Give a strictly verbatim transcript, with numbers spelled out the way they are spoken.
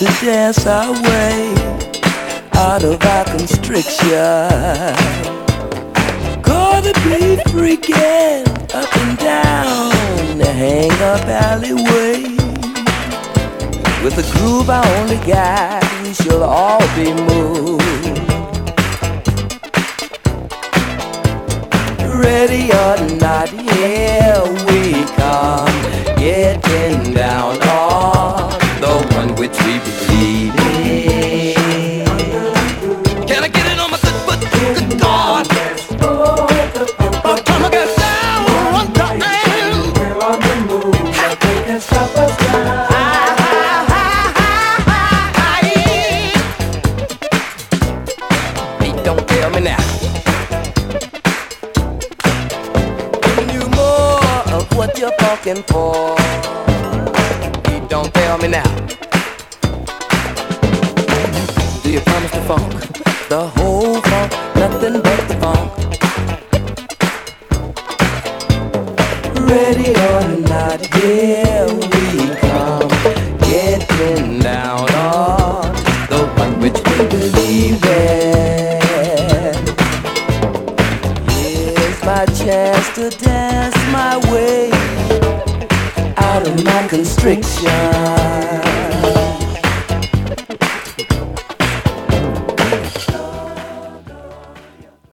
to dance our way out of our constriction. Gonna be freaking up and down the hang-up alleyway. With the groove I only got, we shall all be moved. Ready or not, here we come, getting down on the one which we believe in. Can I get it on my good foot? Good God! I'm trying to get down one time. We're on the move, nothing can stop us now. Beat, don't tell me now. What you're fucking for? You don't tell me now. Do you promise the funk? The whole funk, nothing but the funk. Ready or not, here we come, getting down on the one which we believe in. Here's my chance to dance my way out of my constriction.